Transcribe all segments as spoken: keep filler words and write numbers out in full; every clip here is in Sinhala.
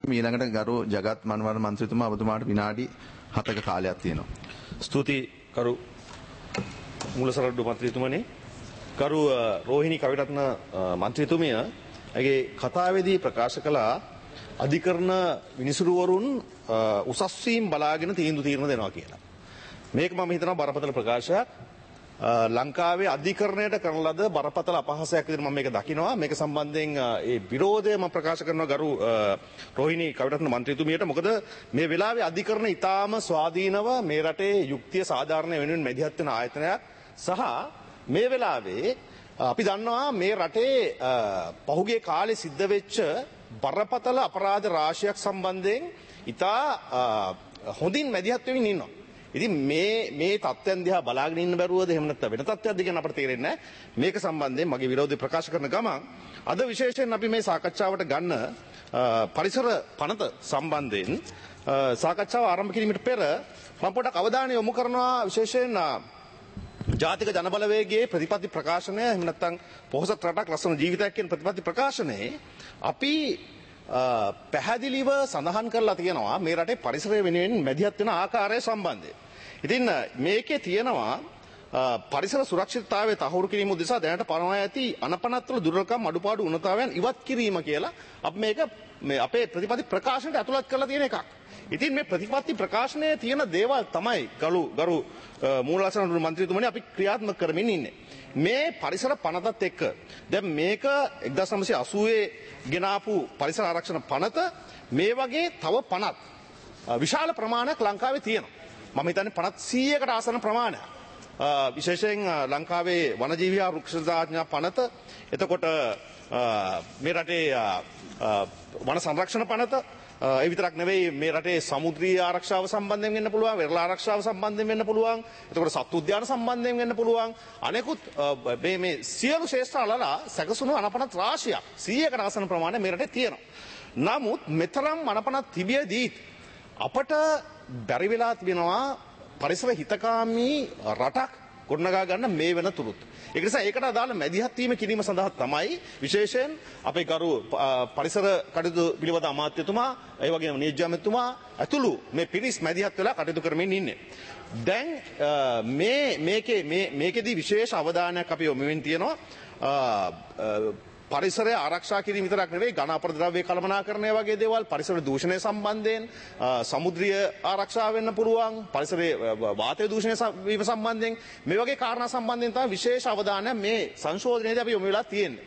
ඊළඟට ගරු ජගත් මනවර මන්ත්‍රීතුමා ඔබතුමාට විනාඩි හතක කාලයක් තියෙනවා. ස්තුතියි කරු මූලසරඩු මන්ත්‍රීතුමනි. කරු රෝහිණී කවිරත්න මන්ත්‍රීතුමිය ඇගේ කතාවේදී ප්‍රකාශ කළා අධිකරණ විනිසුරුවරුන් උසස් වීම බලාගෙන තීන්දුව తీරන දෙනවා කියලා. මේක මම හිතනවා බරපතල ප්‍රකාශයක්. ලංකාවේ අධිකරණයට කරන ලද බරපතල අපහාසයක් විදිහට මම මේක දකිනවා. මේක සම්බන්ධයෙන් ඒ විරෝධය මම ප්‍රකාශ කරනවා ගරු රෝහිණී කවිරත්න මන්ත්‍රීතුමියට. මොකද මේ වෙලාවේ අධිකරණ ඉතාම ස්වාධීනව මේ රටේ යුක්තිය සාධාරණ වෙනුවෙන් මැදිහත් වෙන ආයතනයක් සහ මේ වෙලාවේ අපි දන්නවා මේ රටේ පහුගිය කාලේ සිද්ධ වෙච්ච බරපතල අපරාධ රාශියක් සම්බන්ධයෙන් ඉතා හොඳින් මැදිහත් වෙමින් ඉන්නවා. ඉතින් මේ මේ තත්ත්වයන් දිහා බලාගෙන ඉන්න බැරුවද එහෙම නැත්නම් වෙන තත්ත්වයක්ද කියන අපිට තේරෙන්නේ නැහැ. මේක සම්බන්ධයෙන් මගේ විරෝධය ප්‍රකාශ කරන ගමන් අද විශේෂයෙන් අපි මේ සාකච්ඡාවට ගන්න පරිසර පනත සම්බන්ධයෙන් සාකච්ඡාව ආරම්භ කිරීමට පෙර මම පොඩක් අවධානය යොමු කරනවා විශේෂයෙන් ජාතික ජනබලවේගයේ ප්‍රතිපත්ති ප්‍රකාශනය එහෙම නැත්නම් පොහොසත් රටක් ලස්සන ජීවිතයක් කියන ප්‍රතිපත්ති ප්‍රකාශනයේ අපි පැහැදිලිව සඳහන් කරලා තියෙනවා මේ රටේ පරිසරය වෙනුවෙන් මැදිහත් වෙන ආකාරය සම්බන්ධයෙන්. ඉතින් මේකේ තියෙනවා පරිසර සුරක්ෂිතතාවය තහවුරු කිරීම උදෙසා දැනට පනවා ඇති අනපනත්වල දුර්වලකම් අඩුපාඩු උණතාවයන් ඉවත් කිරීම කියලා අපි මේක මේ අපේ ප්‍රතිපත්ති ප්‍රකාශනයට ඇතුළත් කරලා තියෙන එකක්. ඉතින් මේ ප්‍රතිපත්ති ප්‍රකාශනයේ තියෙන දේවල් තමයි ගරු ගරු මූලසරණ මන්ත්‍රීතුමනි අපි ක්‍රියාත්මක කරමින් ඉන්නේ. මේ පරිසර පනතත් එක්ක දැන් මේක එක්දාස් නවසිය අසූවේ ගෙනාපු පරිසර ආරක්ෂණ පනත මේ වගේ තව පනත් විශාල ප්‍රමාණයක් ලංකාවේ තියෙනවා. මම හිතන්නේ පනත් සීයකට ආසන්න ප්‍රමාණයක්. විශේෂයෙන් ලංකාවේ වනජීවී හා වෘක්ෂජාඥා පනත, එතකොට මේ රටේ වන සංරක්ෂණ පනත, ඒ විතරක් නෙවෙයි මේ රටේ සමුද්‍රීය ආරක්ෂාව සම්බන්ධයෙන් වෙන්න පුළුවන්, වෙරළ ආරක්ෂාව සම්බන්ධයෙන් වෙන්න පුළුවන්, එතකොට සත්තු උද්‍යාන සම්බන්ධයෙන් වෙන්න පුළුවන්. අනෙකුත් මේ මේ සියලු ශේෂ්ත්‍ර අලලා සැකසුණු අනපනත් රාශියක් සීයකට ආසන්න ප්‍රමාණය මේ රටේ තියෙනවා. නමුත් මෙතරම් අනපනත් තිබියදී අපට බැරි වෙලා තිබෙනවා පරිසර හිතකාමී රටක් ගොඩනගා ගන්න මේ වෙන තුරුත්. ඒක නිසා ඒකට අදාළ මැදිහත් වීම කිරීම සඳහා තමයි විශේෂයෙන් අපේ ගරු පරිසර කටයුතු පිළිබඳ අමාත්‍යතුමා, ඒ වගේම නීති අමාත්‍යතුමා ඇතුළු මේ පිරිස් මැදිහත් වෙලා කටයුතු කරමින් ඉන්නේ. දැන් මේ මේකේ මේ මේකෙදී විශේෂ අවධානයක් අපි යොමු වෙමින් තියෙනවා. පරිසරය ආරක්ෂා කිරීම විතරක් නෙවෙයි ඝන අපද්‍රව්‍ය කළමනාකරණය වගේ දේවල්, පරිසර දූෂණය සම්බන්ධයෙන් සමුද්‍රීය ආරක්ෂා වෙන්න පුළුවන්, පරිසරයේ වාතය දූෂණය වීම සම්බන්ධයෙන් මේ වගේ කාරණා සම්බන්ධයෙන් තමයි විශේෂ අවධානය මේ සංශෝධනයේදී අපි යොමු වෙලා තියෙන්නේ.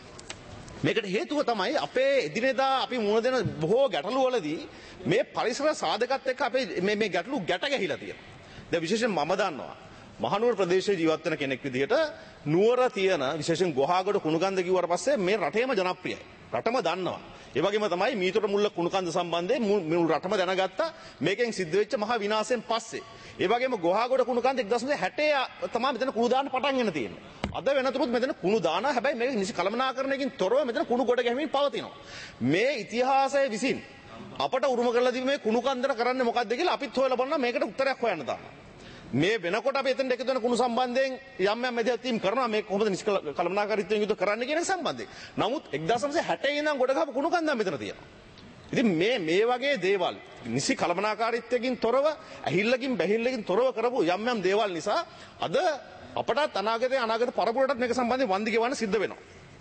මේකට හේතුව තමයි අපේ එදිනෙදා අපි මුහුණ දෙන බොහෝ ගැටලු වලදී මේ පරිසර සාධකත් එක්ක අපේ මේ මේ ගැටලු ගැට ගැහිලා තියෙනවා. දැන් විශේෂයෙන් මම දන්නවා මහනුවර ප්‍රදේශයේ ජීවත් වෙන කෙනෙක් විදිහට නුවර තියෙන විශේෂයෙන් ගොහාගොඩ කුණුකන්ද කිව්වට පස්සේ මේ රටේම ජනප්‍රියයි. රටම දන්නවා. ඒ වගේම තමයි මීතොට මුල්ල කුණුකන්ද සම්බන්ධයෙන් මුළු රටම දැනගත්තා මේකෙන් සිද්ධ වෙච්ච මහා විනාශයෙන් පස්සේ. ඒ වගේම ගොහාගොඩ කුණුකන්ද එක්දාස් නවසිය හැටේ තමයි මෙතන කුණු දාන්න පටන් ගෙන තියෙන්නේ. අද වෙනතුරුත් මෙතන කුණු දානවා. හැබැයි මේක නිසි කළමනාකරණයකින් තොරව මෙතන කුණු ගොඩ ගැහිමින් පවතිනවා. මේ ඉතිහාසය විසින් අපට උරුම කරලා තිබෙන මේ කුණුකන්දර කරන්නේ මොකක්ද කියලා අපිත් හොයලා බලනවා. මේකට උත්තරයක් හොයන්න දානවා. මේ වෙනකොට අපි එතන එකතු වෙන කුණු සම්බන්ධයෙන් යම් යම් මැදිහත් වීම් කරනවා. මේක කොහොමද කළමනාකාරීත්වයෙන් යුතුව කරන්න කියන එක සම්බන්ධයෙන්. නමුත් එක්දාස් නවසිය හැටේ ඉඳන් ගොඩ ගහපු කුණු කන්දම් මෙතන තියෙනවා. ඉතින් මේ මේ වගේ දේවල් නිසි කළමනාකාරීත්වයෙන් තොරව, ඇහිල්ලකින් බැහිල්ලකින් තොරව කරපු යම් යම් දේවල් නිසා අද අපටත් අනාගතයේ අනාගත පරපුරටත් මේක සම්බන්ධයෙන් වන්දි ගෙවන්න සිද්ධ වෙනවා.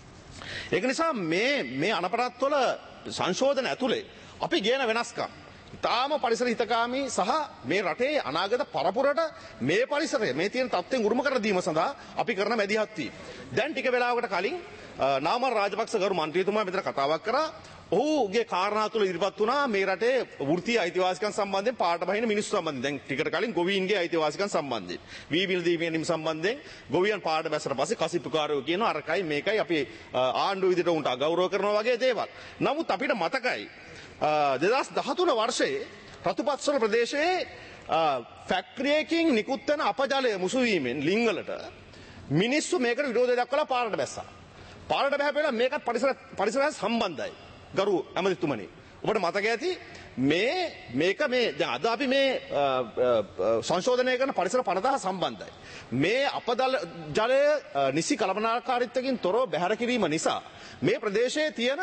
ඒක නිසා මේ මේ අනපරත්වල සංශෝධන ඇතුලේ අපි ගේන වෙනස්කම් තාම පරිසර හිතකාමී සහ මේ රටේ අනාගත පරපුරට මේ පරිසරය මේ තියෙන තත්ත්වෙන් උරුම කර දීම සඳහා අපි කරන මැදිහත් වීම. දැන් ටික වෙලාවකට කලින් නාමල් රාජපක්ෂ ගරු මන්ත්‍රීතුමා මෙතන කතාවක් කරා. ඔහුගේ කාරණා තුළ ඉදිරිපත් වුණා මේ රටේ වෘත්තීය අයිතිවාසිකම් සම්බන්ධයෙන් පාට බහින මිනිස්සු සම්බන්ධයෙන්. දැන් ටිකට කලින් ගොවීන්ගේ අයිතිවාසිකම් සම්බන්ධයෙන්, වී බිල් දීමේනීම සම්බන්ධයෙන් ගොවියන් පාට බැසට පස්සේ කසිප්පුකාරයෝ කියනවා අරකයි මේකයි අපි ආණ්ඩුව විදිහට උන්ට අගෞරව කරනවා වගේ දේවල්. නමුත් අපිට මතකයි දෙදහස් දහතුන වර්ෂයේ රතුපත්සල ප්‍රදේශයේ ෆැක්ටරියකින් නිකුත් වෙන අපජලය මුසු වීමෙන් ලිංගලට මිනිස්සු මේකට විරෝධය දක්වලා පාරට බැස්සා. පාරට බැහැපෙලා මේකත් පරිසර පරිසරය සම්බන්ධයි. ගරු ඇමතිතුමනි, ඔබට මතක ඇති මේ මේක මේ දැන් අද අපි මේ සංශෝධනය කරන පරිසර පනදාහ සම්බන්ධයි. මේ අපදල ජලය නිසි කළමනාකාරීත්වකින් තොරව බැහැර කිරීම නිසා මේ ප්‍රදේශයේ තියෙන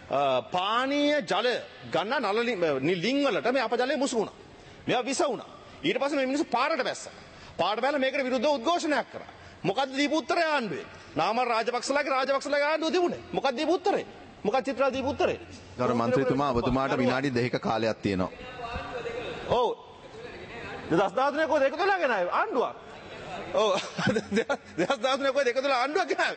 පානීය ජල ගන්න නල ලිං වලට මේ අපජලය මුසු වුණා. මේවා විස වුණා. ඊට පස්සේ මේ මිනිස්සු පාරට බැස්සා. පාරට බැලලා මේකට විරුද්ධව උද්ඝෝෂණයක් කරා. මොකද්ද දීපු උත්තරය ආණ්ඩුවේ? නාමල් රාජපක්ෂලාගේ රාජපක්ෂලාගේ ආණ්ඩුව තිබුණේ. මොකක්ද දීපු උත්තරේ? මොකක්ද චිත්‍රා දීපු උත්තරේ? ගරු මන්ත්‍රීතුමා ඔබතුමාට විනාඩි දෙකක කාලයක් තියෙනවා. ඔව්. දෙදහස් දහතුනේ කොහෙද එක තුනක් ගෙනාවේ ආණ්ඩුවක්. ඔව්. දෙදහස් දහතුනේ කොහෙද එක තුනක් ආණ්ඩුවක් ගෙනාවේ?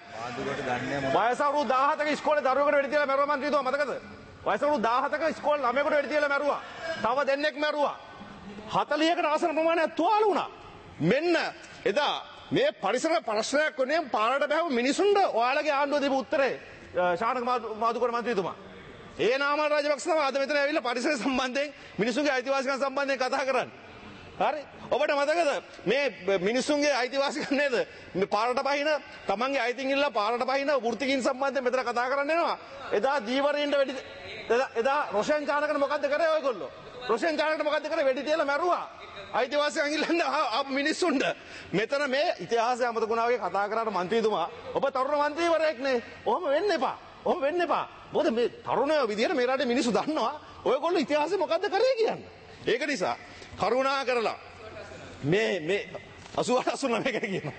වයස අවුරුදු දාහතක ඉස්කෝලේ දරුවෙකුට වෙඩි තියලා මැරුවා මන්ත්‍රීතුමා මතකද? වයස අවුරුදු දාහතක ඉස්කෝලේ ළමයෙකුට වෙඩි තියලා මැරුවා. තව දෙන්නෙක් මැරුවා. හතළිහකට ආසන ප්‍රමාණයක් තුවාල වුණා. මෙන්න එදා මේ පරිසර ප්‍රශ්නයක් වුණේ පාරට බැහැව මිනිසුන්ට ඔයාලගේ ආණ්ඩුව දීපු උත්තරේ ශානක මාදුකර මන්ත්‍රීතුමා. ඒ නාමල් රාජපක්ෂ තමයි අද මෙතන ඇවිල්ලා පරිසර සම්බන්ධයෙන් මිනිසුන්ගේ අයිතිවාසිකම් සම්බන්ධයෙන් කතා කරන්නේ. හරි? ඔබට මතකද මේ මිනිසුන්ගේ අයිතිවාසිකම් නේද? මේ පාරට බහින තමන්ගේ අයිතින් ඉල්ලලා පාරට බහින වෘත්තිකින් සම්බන්ධයෙන් මෙතන කතා කරන්න එනවා. එදා දීවරයින්ට වෙඩි එදා රොෂන් චානකට මොකද්ද කරේ ඔයගොල්ලෝ? රොෂන් චානකට මොකද්ද කරේ? වෙඩි තියලා මැරුවා. අයිතිවාසිකම් ඉල්ලන්න ආපු මිනිස්සුන්ට මෙතන මේ ඉතිහාසය අමතකුණා වගේ කතා කරාට මන්ත්‍රීතුමා ඔබ තරුණ මන්ත්‍රීවරයෙක් නේ. ඔහොම වෙන්න එපා. ඔහොම වෙන්න එපා. මොකද මේ තරුණයෝ විදියට මේ රටේ මිනිස්සු දන්නවා ඔයගොල්ලෝ ඉතිහාසෙ මොකද්ද කරේ කියන්නේ. ඒක නිසා කරුණා කරලා මේ මේ අසූ අට අසූ නවය ගැන කියනවා.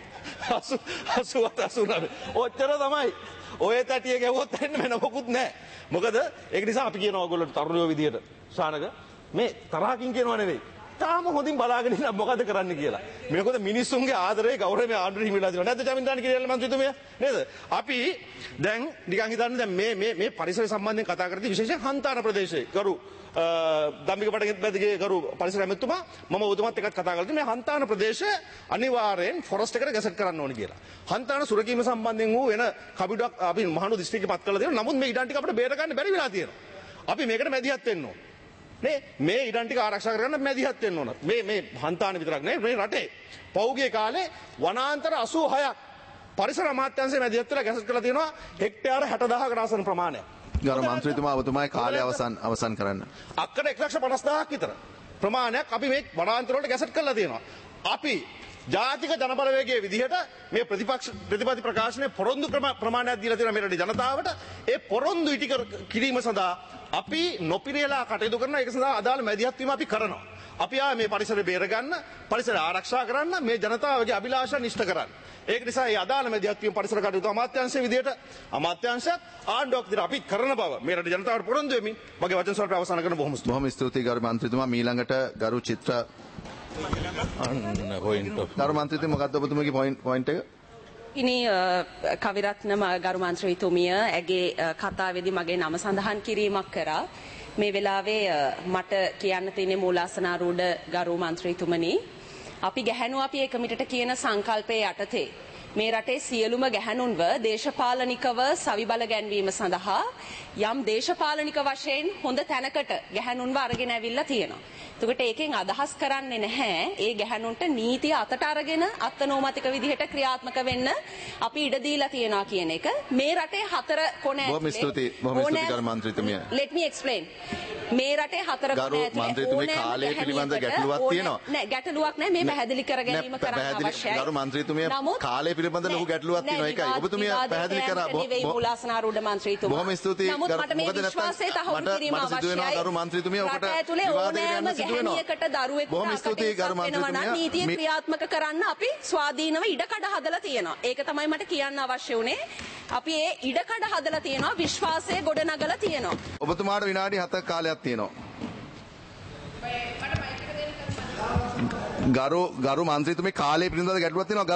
අසූ අට අසූ නවය. ඔච්චර තමයි. ඔය තටිය ගැවුවොත් එන්න වෙන මොකුත් නැහැ. මොකද ඒක නිසා අපි කියනවා ඔයගොල්ලෝ තරුණයෝ විදියට ශානක මේ තරහකින් කියනවා නෙවෙයි. තාම හොඳින් බලාගෙන ඉන්න මොකද කරන්න කියලා. මේකද මිනිස්සුන්ගේ ආදරේ ගෞරවය ආණ්ඩුවේ හිමිලා තියෙනවා. නැද්ද ජමින්දාන් කියලා මන්ත්‍රීතුමිය? නේද? අපි දැන් නිකන් හිතන්න දැන් මේ මේ මේ පරිසර සම්බන්ධයෙන් කතා කරද්දී විශේෂයෙන් හන්තාන ප්‍රදේශයේ කරු ධම්මික පටගෙත්පැදිගේ කරු පරිසර ඇමතුමා මම ඔබතුමාත් එක්කත් කතා කරලා මේ හන්තාන ප්‍රදේශය අනිවාර්යෙන් ෆොරස්ට් එකට ගැසට් කරන්න ඕනේ කියලා. හන්තාන සුරකීම සම්බන්ධයෙන් වූ වෙන කබිඩක් අපි මහනු දිස්ත්‍රික්කෙ පත් කරලා තියෙනවා. නමුත් මේ ඉඩම් ටික අපිට බේර ගන්න බැරි වෙලා තියෙනවා. අපි මේකට මැදිහත් වෙන්න ඕනේ. නේ මේ ඉඩම් ටික ආරක්ෂා කරගන්න මැදිහත් වෙන්න ඕන. මේ මේ හන්තාන විතරක් නෙවෙයි මේ රටේ පෞගේ කාලේ වනාන්තර අසූ හයක් පරිසර අමාත්‍යාංශයේ මැදිහත් වෙලා ගැසට් කරලා තියෙනවා හෙක්ටයාර හැට දහසකට ආසන ප්‍රමාණයක්. ගරු මන්ත්‍රීතුමා ඔබතුමාගේ කාලය අවසන් අවසන් කරන්න. අක්කර එක ලක්ෂ පනස් දහසක් විතර ප්‍රමාණයක් අපි මේ වනාන්තර වලට ගැසට් කරලා තියෙනවා. අපි ජාතික ජනබලවේගයේ විදිහට මේ ප්‍රතිපක්ෂ ප්‍රතිපත්ති ප්‍රකාශනයේ පොරොන්දු ප්‍රමාණයක් දීලා තියෙනවා මේ රටේ ජනතාවට. ඒ පොරොන්දු ඉටි කිරීම සඳහා අපි නොපිරේලා කටයුතු කරන ඒක සඳහා අදාළ මැදිහත් වීම අපි කරනවා. අපි ආ මේ පරිසරය බේර ගන්න, පරිසරය ආරක්ෂා කරන්න, මේ ජනතාවගේ අභිලාෂයන් ඉෂ්ට කරන්න. ඒක නිසා මේ අදාළ මැදිහත් වීම පරිසර කටයුතු අමාත්‍යාංශයේ විදිහට අමාත්‍යාංශයත් ආණ්ඩුවක් විදිහට අපි කරන බව මේ රටේ ජනතාවට පොරොන්දු වෙමින් මගේ වචන ස්වල්ප අවසන් කරන බොහොම ස්තුතියි. බොහොම ස්තුතියි ගරු මන්ත්‍රීතුමා. මීළඟට ගරු චිත්‍ර ගරු මන්ත්‍රීතුමා මොකක්ද ඔබතුමාගේ පොයින්ට් එක? ඉනි කවිරත්න ගරු මන්ත්‍රීතුමිය ඇගේ කතාවේදී මගේ නම සඳහන් කිරීමක් කරා. මේ වෙලාවේ මට කියන්න තියෙන්නේ මූලාසනාරූඪ ගරු මන්ත්‍රීතුමනි, අපි ගැහැණු අපි එකමිටට කියන සංකල්පයේ යටතේ මේ රටේ සියලුම ගැහැණුන්ව දේශපාලනිකව සවිබල ගැන්වීම සඳහා යම් දේශපාලනික වශයෙන් හොඳ තැනකට ගැහැණුන්ව අරගෙන ඇවිල්ලා තියෙනවා. එතකොට ඒකෙන් අදහස් කරන්නේ නැහැ ඒ ගැහැණුන්ට නීතිය අතට අරගෙන අත්නෝමතික විදිහට ක්‍රියාත්මක වෙන්න අපි ඉඩ දීලා තියනවා කියන එක. මේ රටේ හතර කොන ඇතුලේ බොහොම ස්තුතියි බොහොම ස්තුතියි ගරු මන්ත්‍රීතුමිය. Let me explain. මේ රටේ හතර කොන ඇතුලේ ගරු මන්ත්‍රීතුමිය කාලය පිළිබඳ ගැටලුවක් තියෙනවා. නෑ ගැටලුවක් නෑ, මේ පැහැදිලි කර ගැනීම කරන්න අවශ්‍යයි. ගරු මන්ත්‍රීතුමිය කාලය පිළිබඳ ලොකු ගැටලුවක් තියෙනවා. ඒකයි ඔබතුමිය පැහැදිලි කරා. මූලාසනාරූඪ මන්ත්‍රීතුමා. බොහොම ස්තුතියි. නමුත් මට මේ විශ්වාසය තහවුරු කිරීම අවශ්‍යයි. මට සිදු වෙනවා ගරු මන්ත්‍රීතුමිය ඔකට විවාදයකට යන්න සිදු වෙනවා. බොහොම ස්තුතියි ගරු මන්ත්‍රීතුමිය. නීතිය ක්‍රියාත්මක කරන්න අපි ස්වාධීනව ඉඩකඩ හදලා තියෙනවා. ඒක තමයි මට කියන්න අවශ්‍ය වුණේ. අපි ඒ ඉඩකඩ හදලා තියෙනවා, විශ්වාසය ගොඩනගලා තියෙනවා. ඔබතුමාට විනාඩි හතක කාලයක් තියෙනවා. ගරු ගරු මන්ත්‍රීතුමිය කාලය පිළිබඳව ගැටලුවක් තියෙනවා.